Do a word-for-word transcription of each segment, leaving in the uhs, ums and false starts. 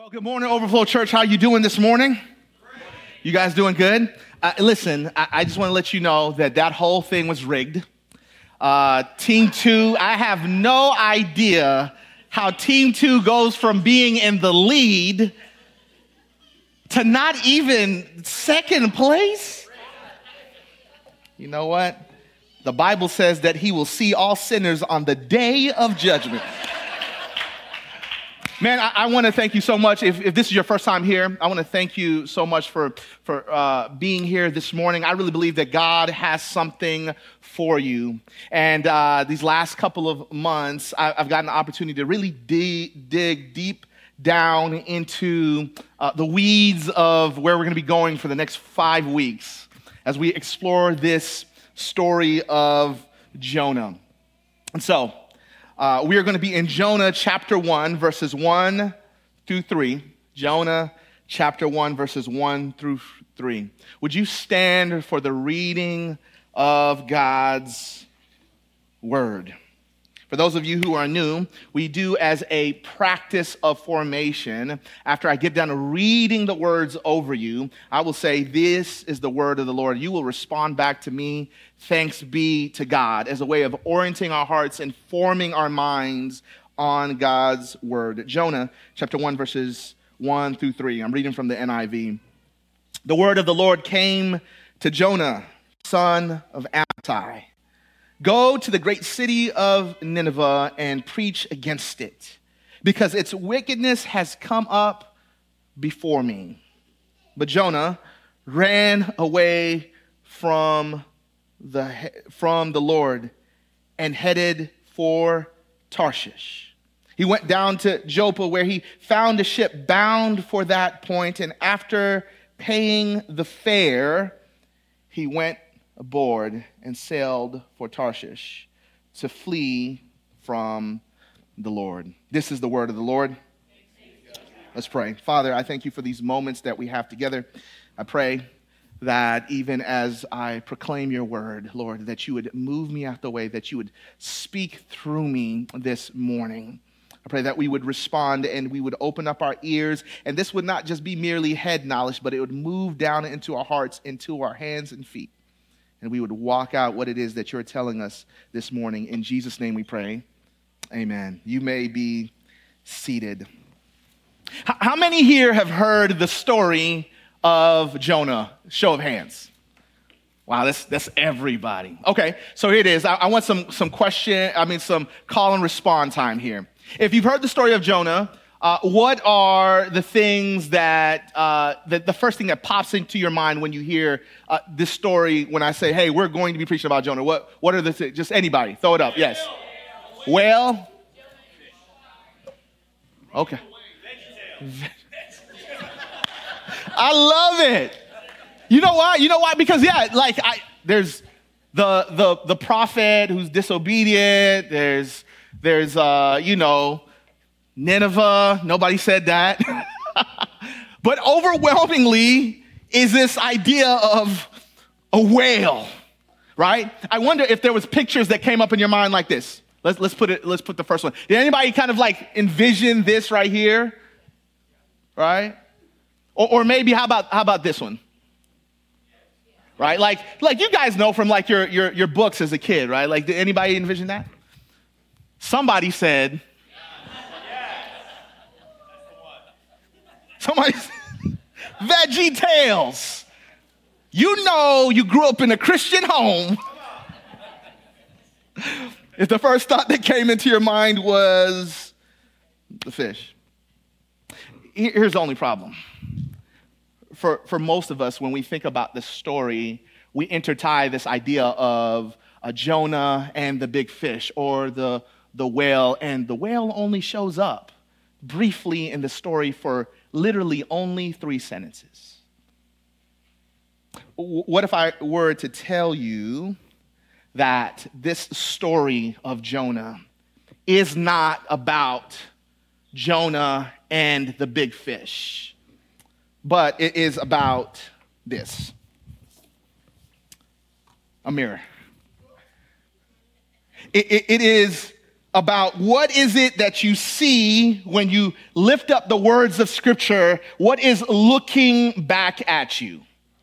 Well, good morning, Overflow Church. How you doing this morning? You guys doing good? Uh, listen, I, I just want to let you know that that whole thing was rigged. Uh, team two, I have no idea how Team two goes from being in the lead to not even second place. You know what? The Bible says that he will see all sinners on the day of judgment. Man, I, I want to thank you so much. If, if this is your first time here, I want to thank you so much for, for uh, being here this morning. I really believe that God has something for you. And uh, these last couple of months, I, I've gotten the opportunity to really dig, dig deep down into uh, the weeds of where we're going to be going for the next five weeks as we explore this story of Jonah. And so, Uh, we are going to be in Jonah chapter one, verses one through three. Jonah chapter one, verses one through three. Would you stand for the reading of God's word? For those of you who are new, we do as a practice of formation. After I get done reading the words over you, I will say, "This is the word of the Lord." You will respond back to me, "Thanks be to God," as a way of orienting our hearts and forming our minds on God's word. Jonah chapter one, verses one through three. I'm reading from the N I V. The word of the Lord came to Jonah, son of Amittai. "Go to the great city of Nineveh and preach against it, because its wickedness has come up before me." But Jonah ran away from the, from the Lord and headed for Tarshish. He went down to Joppa, where he found a ship bound for that point, and after paying the fare, he went aboard and sailed for Tarshish to flee from the Lord. This is the word of the Lord. Let's pray. Father, I thank you for these moments that we have together. I pray that even as I proclaim your word, Lord, that you would move me out the way, that you would speak through me this morning. I pray that we would respond and we would open up our ears, and this would not just be merely head knowledge, but it would move down into our hearts, into our hands and feet. And we would walk out what it is that you're telling us this morning. In Jesus' name we pray. Amen. You may be seated. How many here have heard the story of Jonah? Show of hands. Wow, that's that's everybody. Okay, so here it is. I, I want some some question, I mean some call and respond time here. If you've heard the story of Jonah, Uh, what are the things that, uh, that the first thing that pops into your mind when you hear uh, this story, when I say, hey, we're going to be preaching about Jonah? What, what are the things? Just anybody, throw it up. Yes. Whale. Okay. I love it. You know why? You know why? Because, yeah, like I, there's the, the, the prophet who's disobedient. There's, there's uh, you know, Nineveh, nobody said that. But overwhelmingly is this idea of a whale, right? I wonder if there was pictures that came up in your mind like this. Let's, let's put it, let's put the first one. Did anybody kind of like envision this right here? Right? Or, or maybe how about, how about this one? Right? Like, like you guys know from like your, your, your books as a kid, right? Like, did anybody envision that? Somebody said, Somebody said, Veggie Tales. You know you grew up in a Christian home. If the first thought that came into your mind was the fish. Here's the only problem. For, for most of us, when we think about this story, we intertie this idea of a Jonah and the big fish, or the, the whale, and the whale only shows up briefly in the story for literally only three sentences. What if I were to tell you that this story of Jonah is not about Jonah and the big fish, but it is about this? A mirror. It, it, it is about what is it that you see when you lift up the words of Scripture, what is looking back at you.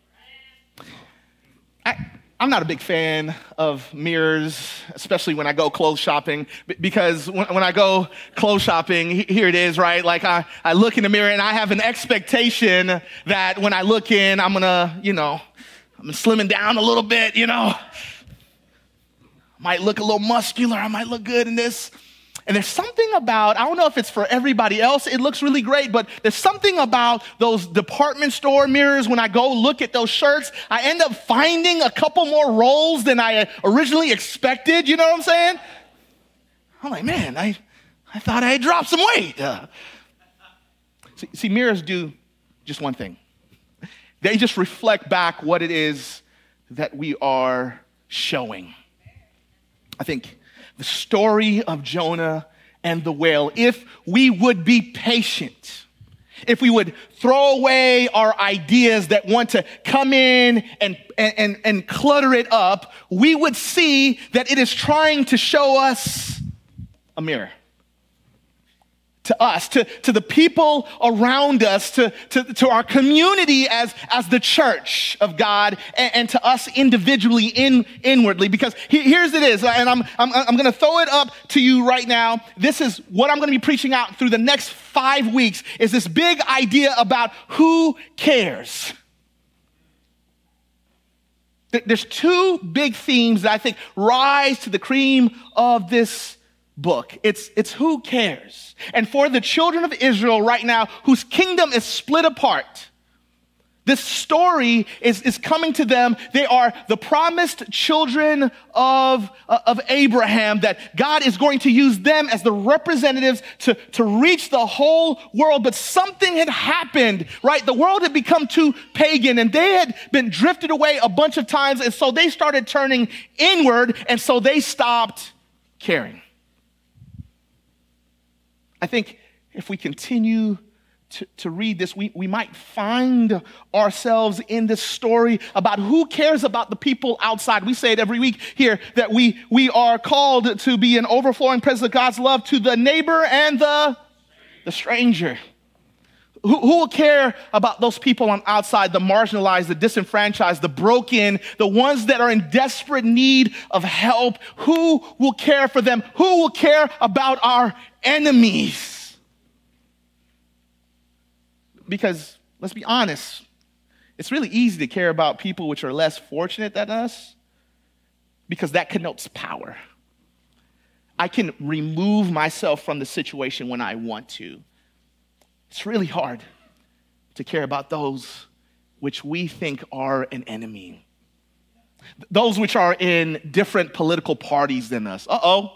I, I'm not a big fan of mirrors, especially when I go clothes shopping, because when, when I go clothes shopping, here it is, right? Like I, I look in the mirror and I have an expectation that when I look in, I'm gonna, you know, I'm slimming down a little bit, you know. Might look a little muscular, I might look good in this. And there's something about, I don't know if it's for everybody else, it looks really great, but there's something about those department store mirrors. When I go look at those shirts, I end up finding a couple more rolls than I originally expected, you know what I'm saying? I'm like, man, I, I thought I had dropped some weight. Uh, see, see, mirrors do just one thing. They just reflect back what it is that we are showing. I think the story of Jonah and the whale, if we would be patient, if we would throw away our ideas that want to come in and, and, and clutter it up, we would see that it is trying to show us a mirror. To us, to, to the people around us, to, to, to our community as, as the church of God, and, and to us individually, in, inwardly. Because he, here's it is, and I'm, I'm, I'm going to throw it up to you right now. This is what I'm going to be preaching out through the next five weeks, is this big idea about who cares. There's two big themes that I think rise to the cream of this book. It's, it's who cares. And for the children of Israel right now, whose kingdom is split apart, this story is, is coming to them. They are the promised children of, uh, of Abraham, that God is going to use them as the representatives to, to reach the whole world. But something had happened, right? The world had become too pagan, and they had been drifted away a bunch of times. And so they started turning inward, and so they stopped caring. I think if we continue to, to read this, we, we might find ourselves in this story about who cares about the people outside. We say it every week here, that we, we are called to be an overflowing presence of God's love to the neighbor and the, the stranger. Who, who will care about those people on outside, the marginalized, the disenfranchised, the broken, the ones that are in desperate need of help? Who will care for them? Who will care about our enemies? Because let's be honest, it's really easy to care about people which are less fortunate than us, because that connotes power. I can remove myself from the situation when I want to. It's really hard to care about those which we think are an enemy. Those which are in different political parties than us. Uh-oh.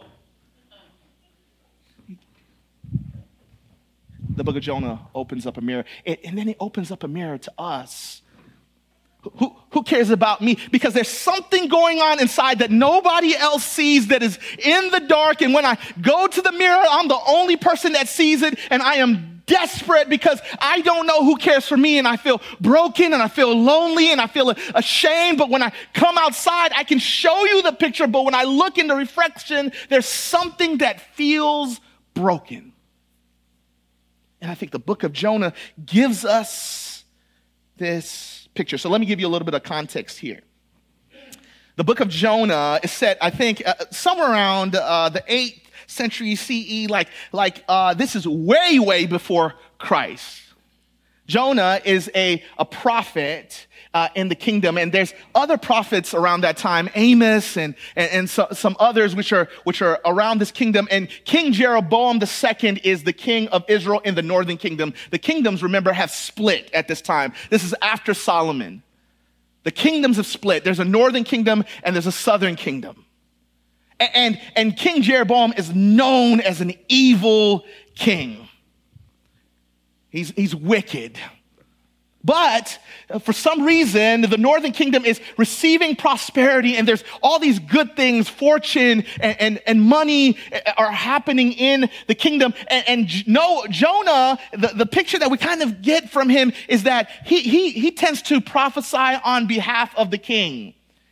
The book of Jonah opens up a mirror, and then it opens up a mirror to us. Who, who cares about me? Because there's something going on inside that nobody else sees, that is in the dark. And when I go to the mirror, I'm the only person that sees it, and I am desperate because I don't know who cares for me, and I feel broken, and I feel lonely, and I feel ashamed. But when I come outside, I can show you the picture, but when I look in the reflection, there's something that feels broken. And I think the book of Jonah gives us this picture. So let me give you a little bit of context here. The book of Jonah is set, I think, uh, somewhere around uh, the eighth century C E, like, like uh, this is way, way before Christ. Jonah is a, a prophet uh, in the kingdom, and there's other prophets around that time, Amos and, and, and so, some others which are, which are around this kingdom. And King Jeroboam the second is the king of Israel in the northern kingdom. The kingdoms, remember, have split at this time. This is after Solomon. The kingdoms have split. There's a northern kingdom and there's a southern kingdom. And, and, and King Jeroboam is known as an evil king. He's, he's wicked. But for some reason, the northern kingdom is receiving prosperity, and there's all these good things, fortune and, and, and money are happening in the kingdom. And, and no, Jonah, the, the picture that we kind of get from him is that he, he, he tends to prophesy on behalf of the king.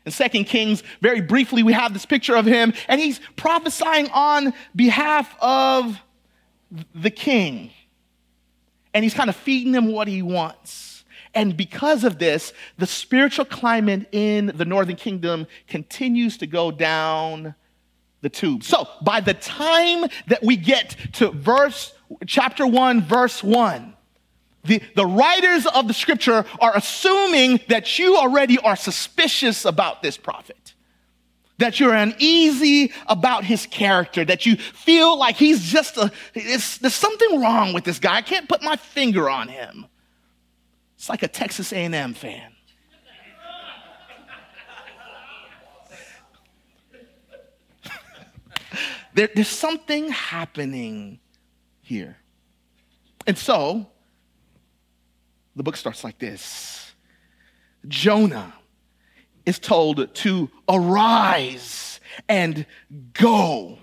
In Second Kings, very briefly, we have this picture of him, and he's prophesying on behalf of the king. And he's kind of feeding him what he wants. And because of this, the spiritual climate in the northern kingdom continues to go down the tube. So by the time that we get to verse, chapter one, verse one, The, the writers of the scripture are assuming that you already are suspicious about this prophet, that you're uneasy about his character, that you feel like he's just a, it's, there's something wrong with this guy. I can't put my finger on him. It's like a Texas A and M fan. there, there's something happening here. And so, the book starts like this. Jonah is told to arise and go.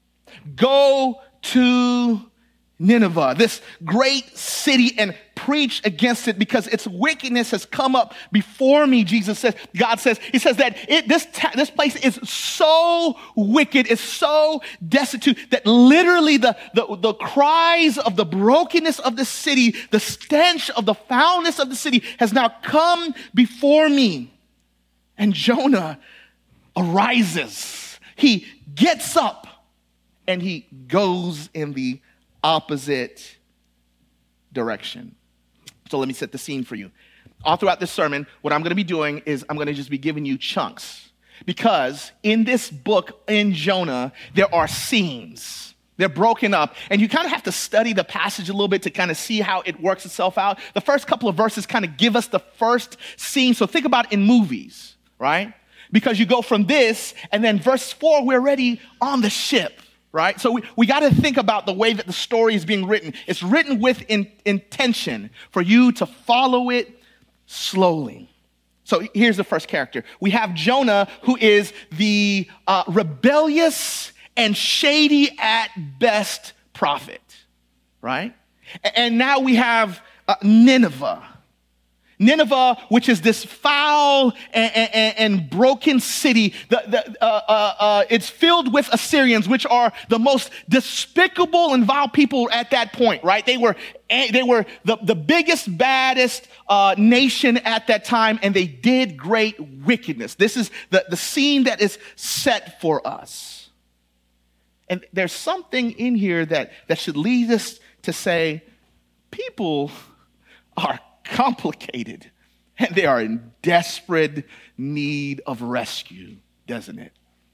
Go to Nineveh, this great city, and preach against it because its wickedness has come up before me, Jesus says. God says, he says that it, this, ta- this place is so wicked, it's so destitute that literally the, the, the cries of the brokenness of the city, the stench of the foulness of the city has now come before me. And Jonah arises. He gets up and he goes in the opposite direction. So let me set the scene for you. All throughout this sermon, what I'm going to be doing is I'm going to just be giving you chunks. Because in this book, in Jonah, there are scenes. They're broken up. And you kind of have to study the passage a little bit to kind of see how it works itself out. The first couple of verses kind of give us the first scene. So think about it in movies, right? Because you go from this, and then verse four, we're already on the ship. Right? So we, we got to think about the way that the story is being written. It's written with in, intention for you to follow it slowly. So here's the first character. We have Jonah, who is the uh, rebellious and shady at best prophet. Right? And now we have uh, Nineveh. Nineveh, which is this foul and, and, and broken city, the, the, uh, uh, uh, it's filled with Assyrians, which are the most despicable and vile people at that point, right? They were they were the, the biggest, baddest uh, nation at that time, and they did great wickedness. This is the, the scene that is set for us. And there's something in here that, that should lead us to say, people are complicated, and they are in desperate need of rescue, doesn't it?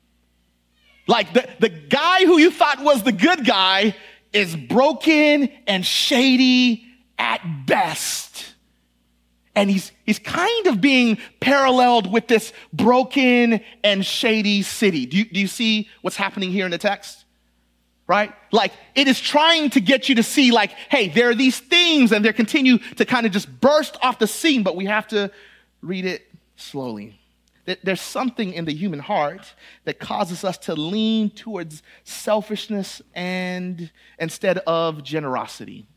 Like the, the guy who you thought was the good guy is broken and shady at best. And he's, he's kind of being paralleled with this broken and shady city. Do you, do you see what's happening here in the text? Right? Like it is trying to get you to see like, hey, there are these things and they continue to kind of just burst off the scene, but we have to read it slowly. There's something in the human heart that causes us to lean towards selfishness and instead of generosity.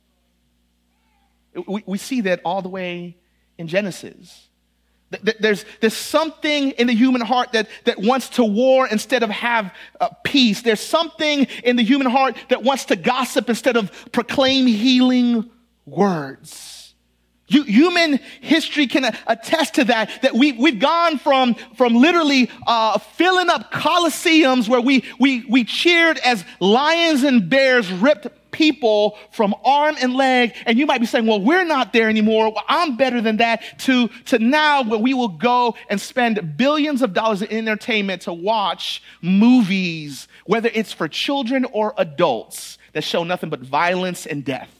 We, we see that all the way in Genesis. There's, there's something in the human heart that, that wants to war instead of have uh, peace. There's something in the human heart that wants to gossip instead of proclaim healing words. You, human history can attest to that, that we, we've gone from, from literally uh, filling up coliseums where we, we, we cheered as lions and bears ripped people from arm and leg, and you might be saying, well, we're not there anymore. Well, I'm better than that. To, to now where we will go and spend billions of dollars in entertainment to watch movies, whether it's for children or adults, that show nothing but violence and death.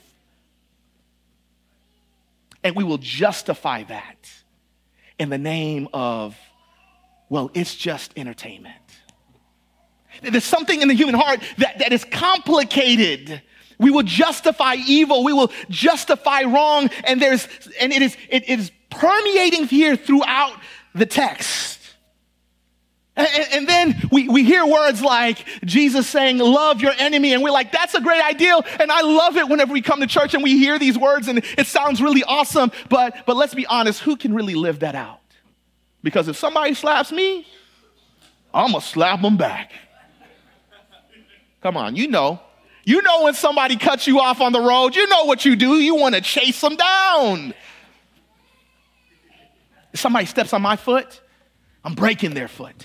And we will justify that in the name of, well, it's just entertainment. There's something in the human heart that, that is complicated. We will justify evil. We will justify wrong. And there's, and it is, it is permeating here throughout the text. And, and then we, we hear words like Jesus saying, love your enemy. And we're like, that's a great idea. And I love it whenever we come to church and we hear these words and it sounds really awesome. But, but let's be honest, who can really live that out? Because if somebody slaps me, I'm going to slap them back. Come on, you know. You know when somebody cuts you off on the road, you know what you do. You want to chase them down. If somebody steps on my foot, I'm breaking their foot.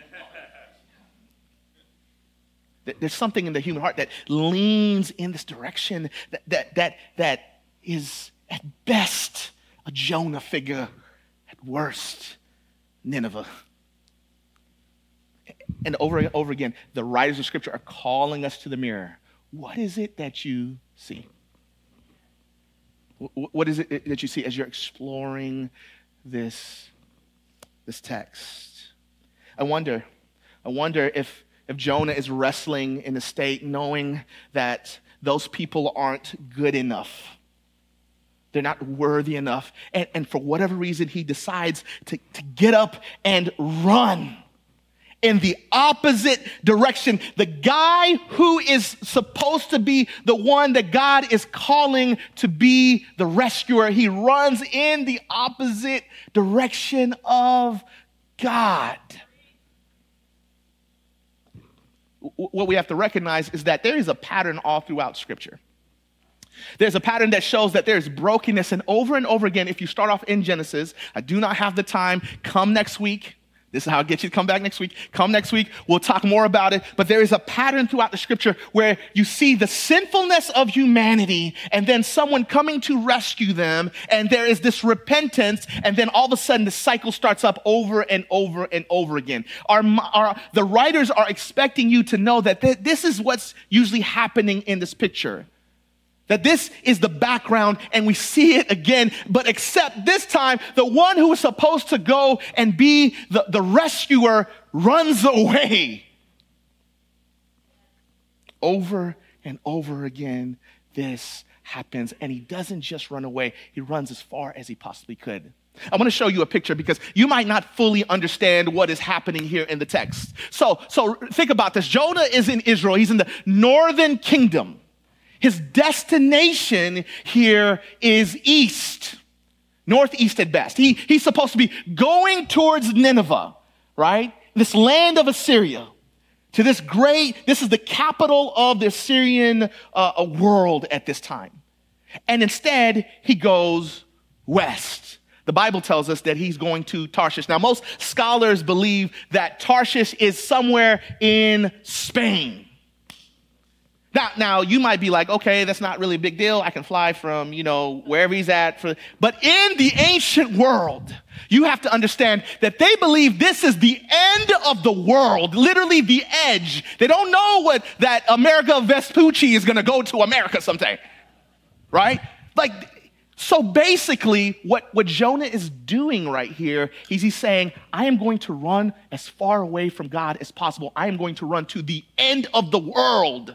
There's something in the human heart that leans in this direction that, that, that, that is at best a Jonah figure, at worst Nineveh. And over and over again, the writers of Scripture are calling us to the mirror. What is it that you see? What is it that you see as you're exploring this, this text? I wonder, I wonder if, if Jonah is wrestling in a state knowing that those people aren't good enough. They're not worthy enough. And, and for whatever reason, he decides to, to get up and run in the opposite direction. The guy who is supposed to be the one that God is calling to be the rescuer, he runs in the opposite direction of God. What we have to recognize is that there is a pattern all throughout Scripture. There's a pattern that shows that there's brokenness, and over and over again, if you start off in Genesis, I do not have the time, come next week. This is how I get you to come back next week. Come next week, we'll talk more about it. But there is a pattern throughout the Scripture where you see the sinfulness of humanity and then someone coming to rescue them, and there is this repentance, and then all of a sudden the cycle starts up over and over and over again. Our, our, the writers are expecting you to know that th- this is what's usually happening in this picture. That this is the background, and we see it again, but except this time, the one who is supposed to go and be the, the rescuer runs away. Over and over again, this happens, and he doesn't just run away, he runs as far as he possibly could. I want to show you a picture because you might not fully understand what is happening here in the text. So, so think about this. Jonah is in Israel. He's in the northern kingdom. His destination here is east, northeast at best. He, he's supposed to be going towards Nineveh, right? This land of Assyria, to this great, this is the capital of the Assyrian uh, world at this time. And instead, he goes west. The Bible tells us that he's going to Tarshish. Now, most scholars believe that Tarshish is somewhere in Spain. Now, now, you might be like, okay, that's not really a big deal. I can fly from, you know, wherever he's at. For, but in the ancient world, you have to understand that they believe this is the end of the world, literally the edge. They don't know what that America Vespucci is going to go to America someday, right? Like, so basically what, what Jonah is doing right here is he's saying, I am going to run as far away from God as possible. I am going to run to the end of the world.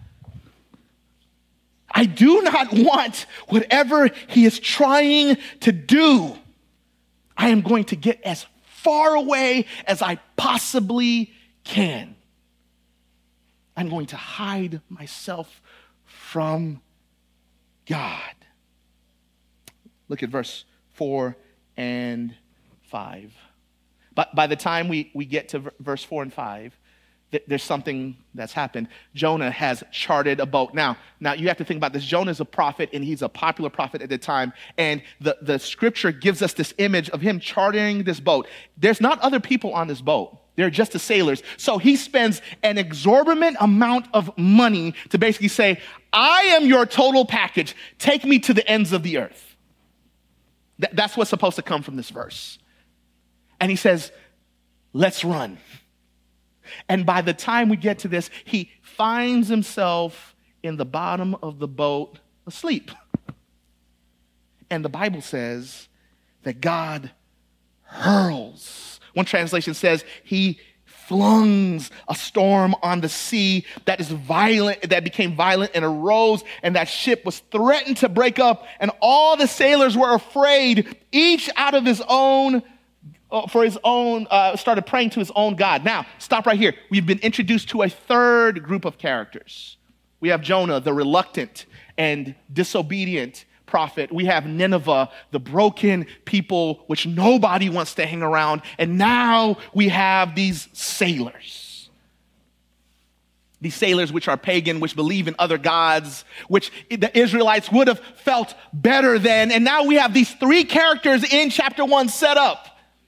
I do not want whatever he is trying to do. I am going to get as far away as I possibly can. I'm going to hide myself from God. Look at verse four and five. But by the time we, we get to v- verse four and five, there's something that's happened. Jonah has charted a boat. Now, now you have to think about this. Jonah is a prophet, and he's a popular prophet at the time. And the, the scripture gives us this image of him chartering this boat. There's not other people on this boat. They're just the sailors. So he spends an exorbitant amount of money to basically say, I am your total package. Take me to the ends of the earth. Th- that's what's supposed to come from this verse. And he says, let's run. And by the time we get to this, he finds himself in the bottom of the boat asleep. And the Bible says that God hurls. One translation says he flungs a storm on the sea that is violent, that became violent and arose, and that ship was threatened to break up, and all the sailors were afraid, each out of his own for his own, uh, started praying to his own God. Now, stop right here. We've been introduced to a third group of characters. We have Jonah, the reluctant and disobedient prophet. We have Nineveh, the broken people, which nobody wants to hang around. And now we have these sailors. These sailors, which are pagan, which believe in other gods, which the Israelites would have felt better than. And now we have these three characters in chapter one set up.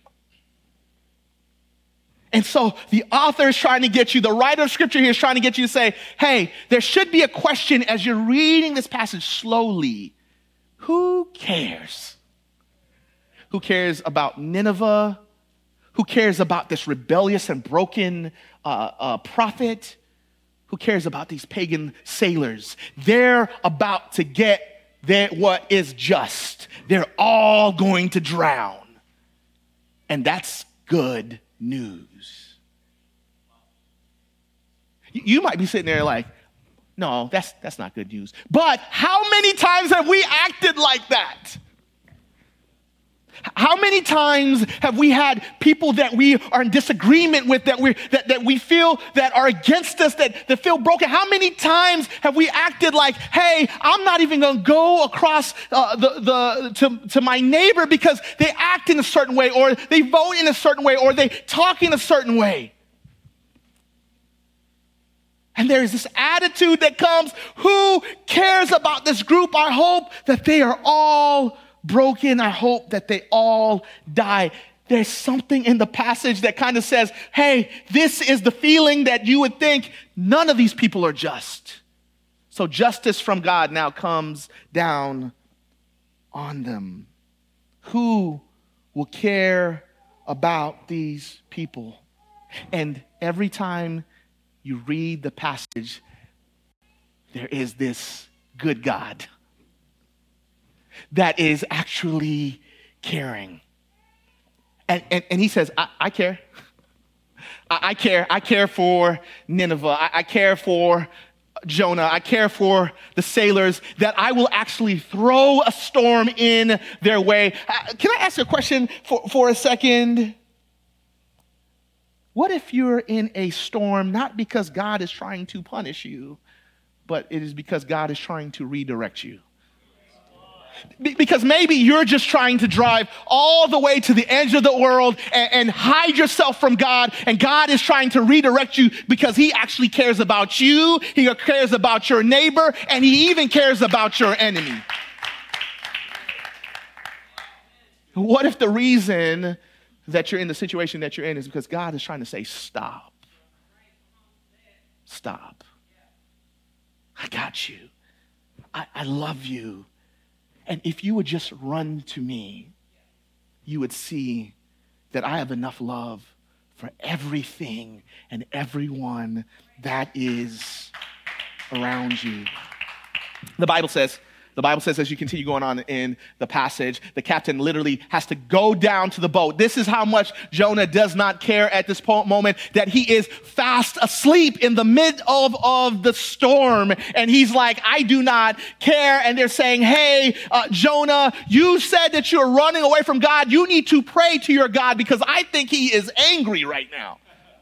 And so the author is trying to get you, the writer of scripture here is trying to get you to say, hey, there should be a question as you're reading this passage slowly. Who cares? Who cares about Nineveh? Who cares about this rebellious and broken uh, uh, prophet? Who cares about these pagan sailors? They're about to get their, what is just. They're all going to drown. And that's good news. You might be sitting there like, no, that's that's not good news. But how many times have we acted like that? How many times have we had people that we are in disagreement with, that we that, that we feel that are against us, that, that feel broken? How many times have we acted like, hey, I'm not even going to go across uh, the, the to, to my neighbor because they act in a certain way, or they vote in a certain way, or they talk in a certain way? And there's this attitude that comes, who cares about this group? I hope that they are all broken. I hope that they all die. There's something in the passage that kind of says, hey, this is the feeling that you would think none of these people are just. So justice from God now comes down on them. Who will care about these people? And every time you read the passage, there is this good God that is actually caring. And, and, and he says, I, I care. I, I care. I care for Nineveh. I, I care for Jonah. I care for the sailors, that I will actually throw a storm in their way. Uh, can I ask a question for, for a second? What if you're in a storm, not because God is trying to punish you, but it is because God is trying to redirect you? Be- because maybe you're just trying to drive all the way to the edge of the world and, and hide yourself from God, and God is trying to redirect you because he actually cares about you, he cares about your neighbor, and he even cares about your enemy. What if the reason that you're in the situation that you're in is because God is trying to say, stop. Stop. I got you. I, I love you. And if you would just run to me, you would see that I have enough love for everything and everyone that is around you. The Bible says, The Bible says, as you continue going on in the passage, the captain literally has to go down to the boat. This is how much Jonah does not care at this moment, that he is fast asleep in the mid of, of the storm. And he's like, I do not care. And they're saying, hey, uh, Jonah, you said that you're running away from God. You need to pray to your God because I think he is angry right now.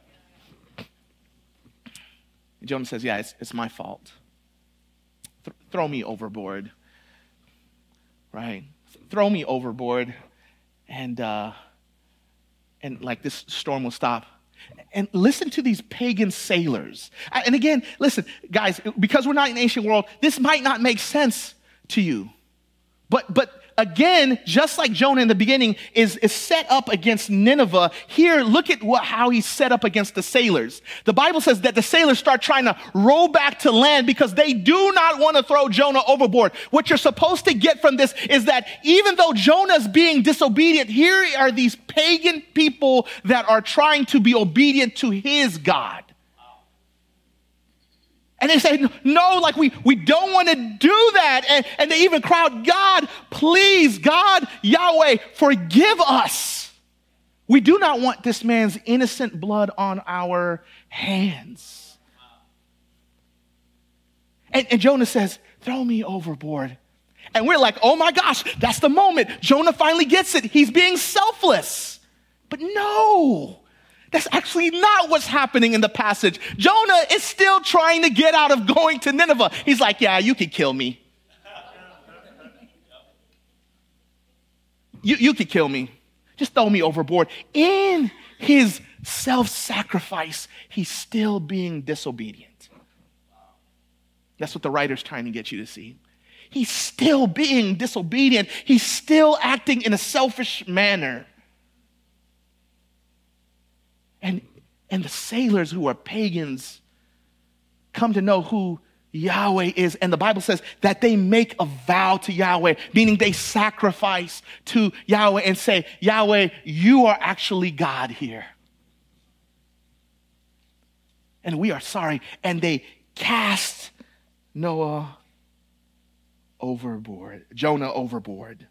And Jonah says, yeah, it's, it's my fault. Th- throw me overboard. Right? Throw me overboard, and uh, and like this storm will stop. And listen to these pagan sailors. And again, listen, guys, because we're not in the ancient world, this might not make sense to you. But but again, just like Jonah in the beginning is, is set up against Nineveh, here, look at what, how he's set up against the sailors. The Bible says that the sailors start trying to row back to land because they do not want to throw Jonah overboard. What you're supposed to get from this is that even though Jonah's being disobedient, here are these pagan people that are trying to be obedient to his God. And they say, no, like we, we don't want to do that. And, and they even crowd, God, please, God, Yahweh, forgive us. We do not want this man's innocent blood on our hands. And, and Jonah says, throw me overboard. And we're like, oh my gosh, that's the moment. Jonah finally gets it. He's being selfless. But no. That's actually not what's happening in the passage. Jonah is still trying to get out of going to Nineveh. He's like, yeah, you can kill me. you, you could kill me. Just throw me overboard. In his self-sacrifice, he's still being disobedient. That's what the writer's trying to get you to see. He's still being disobedient. He's still acting in a selfish manner. And, and the sailors who are pagans come to know who Yahweh is. And the Bible says that they make a vow to Yahweh, meaning they sacrifice to Yahweh and say, Yahweh, you are actually God here. And we are sorry. And they cast Noah overboard, Jonah overboard.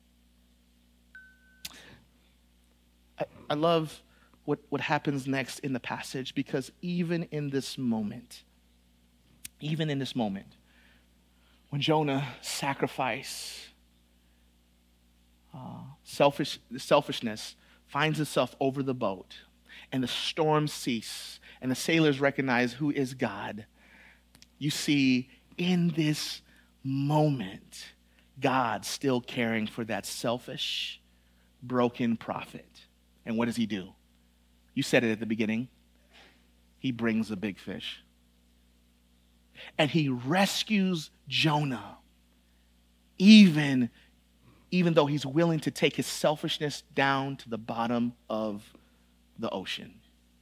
I, I love what, what happens next in the passage, because even in this moment, even in this moment, when Jonah sacrificed, uh, selfish, selfishness finds itself over the boat, and the storms cease, and the sailors recognize who is God, you see in this moment, God still caring for that selfish, broken prophet. And what does he do? You said it at the beginning. He brings a big fish. And he rescues Jonah, even, even though he's willing to take his selfishness down to the bottom of the ocean.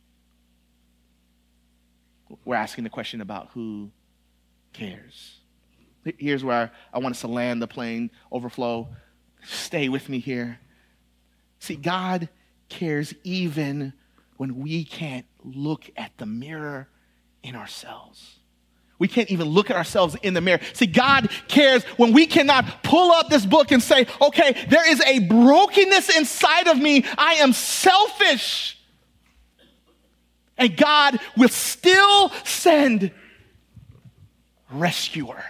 We're asking the question about who cares. Here's where I want us to land the plane overflow. Stay with me here. See, God cares even when we can't look at the mirror in ourselves. We can't even look at ourselves in the mirror. See, God cares when we cannot pull up this book and say, okay, there is a brokenness inside of me. I am selfish. And God will still send rescuer.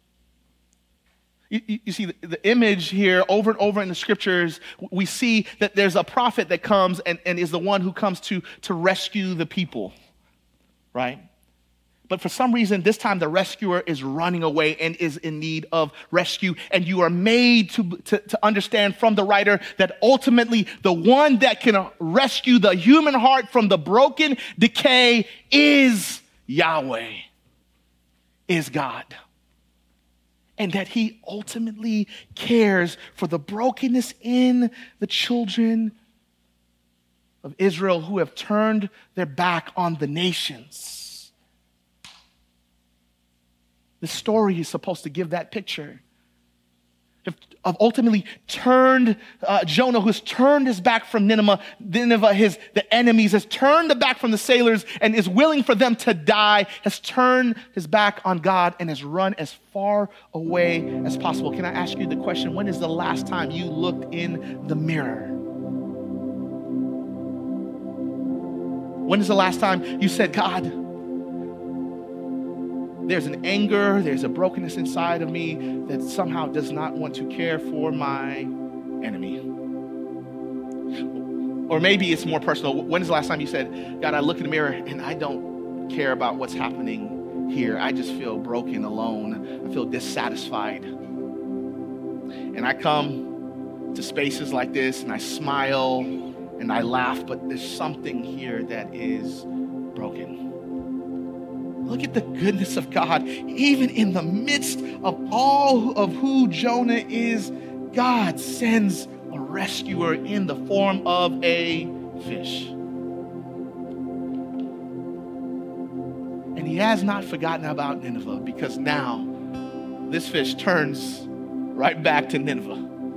You, you, you see the, the image here over and over in the scriptures, we see that there's a prophet that comes and, and is the one who comes to, to rescue the people, right? But for some reason, this time the rescuer is running away and is in need of rescue. And you are made to, to, to understand from the writer that ultimately the one that can rescue the human heart from the broken decay is Yahweh, is God. And that he ultimately cares for the brokenness in the children of Israel who have turned their back on the nations. The story is supposed to give that picture of ultimately turned uh, Jonah, who's turned his back from Nineveh, Nineveh, his the enemies, has turned the back from the sailors and is willing for them to die, has turned his back on God and has run as far away as possible. Can I ask you the question, when is the last time you looked in the mirror? When is the last time you said, God, there's an anger, there's a brokenness inside of me that somehow does not want to care for my enemy. Or maybe it's more personal. When is the last time you said, God, I look in the mirror and I don't care about what's happening here. I just feel broken, alone. I feel dissatisfied. And I come to spaces like this and I smile and I laugh, but there's something here that is broken. Look at the goodness of God. Even in the midst of all of who Jonah is, God sends a rescuer in the form of a fish. And he has not forgotten about Nineveh, because now this fish turns right back to Nineveh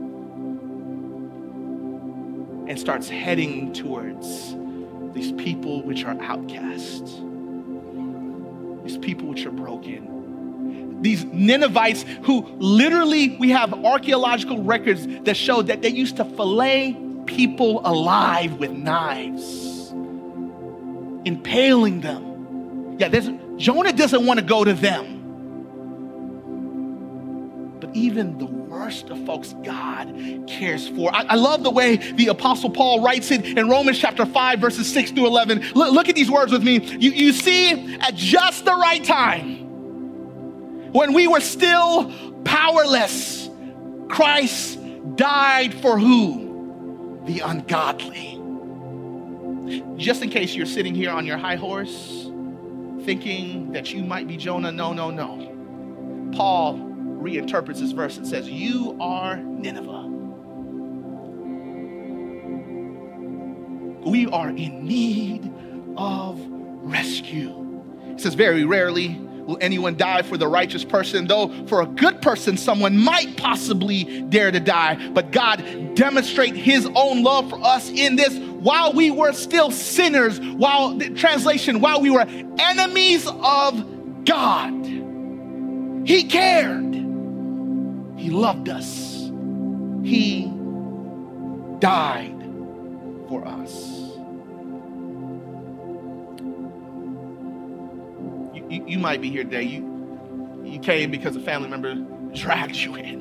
and starts heading towards these people which are outcasts. These people which are broken. These Ninevites who literally, we have archaeological records that show that they used to fillet people alive with knives, impaling them. Yeah, there's, Jonah doesn't want to go to them. But even the worst of folks, God cares for. I, I love the way the Apostle Paul writes it in Romans chapter five, verses six through eleven. Look, look at these words with me. You, you see, at just the right time, when we were still powerless, Christ died for who? the ungodly. Just in case you're sitting here on your high horse thinking that you might be Jonah, no, no, no. Paul reinterprets this verse and says, you are Nineveh. We are in need of rescue. It says, very rarely will anyone die for the righteous person, though for a good person, someone might possibly dare to die. But God demonstrates his own love for us in this: while we were still sinners, while, translation, while we were enemies of God, he cared. He loved us. He died for us. You, you might be here today. You, you came because a family member dragged you in.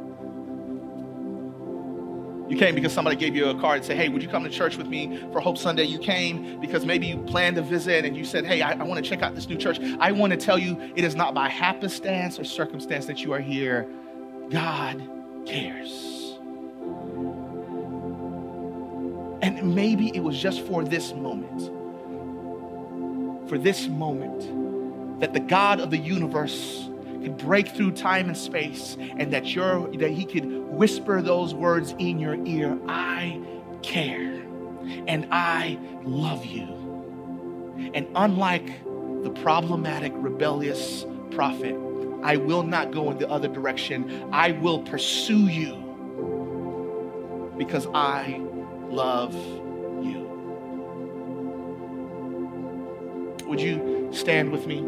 You came because somebody gave you a card and said, hey, would you come to church with me for Hope Sunday? You came because maybe you planned to visit and you said, hey, I, I want to check out this new church. I want to tell you, it is not by happenstance or circumstance that you are here. God cares. And maybe it was just for this moment, for this moment, that the God of the universe could break through time and space, and that you're, that he could whisper those words in your ear: I care and I love you. And unlike the problematic, rebellious prophet, I will not go in the other direction. I will pursue you because I love you. Would you stand with me?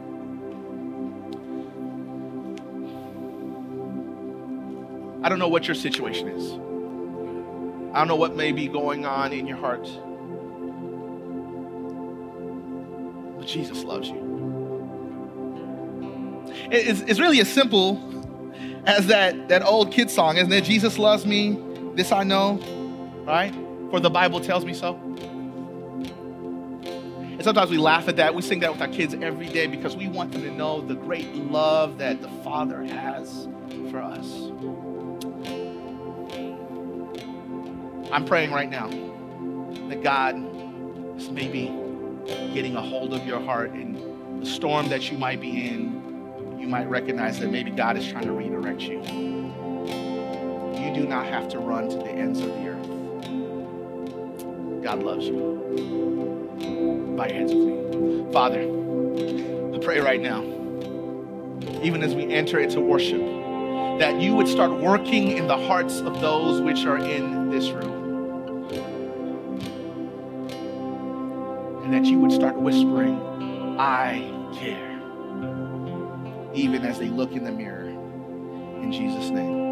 I don't know what your situation is. I don't know what may be going on in your heart. But Jesus loves you. It's, it's really as simple as that, that old kid song, isn't it? Jesus loves me, this I know, right? For the Bible tells me so. And sometimes we laugh at that. We sing that with our kids every day because we want them to know the great love that the Father has for us. I'm praying right now that God is maybe getting a hold of your heart, and the storm that you might be in, you might recognize that maybe God is trying to redirect you. You do not have to run to the ends of the earth. God loves you. Bow your heads with me. Father, I pray right now, even as we enter into worship, that you would start working in the hearts of those which are in this room. And that you would start whispering, I care, even as they look in the mirror. In Jesus' name.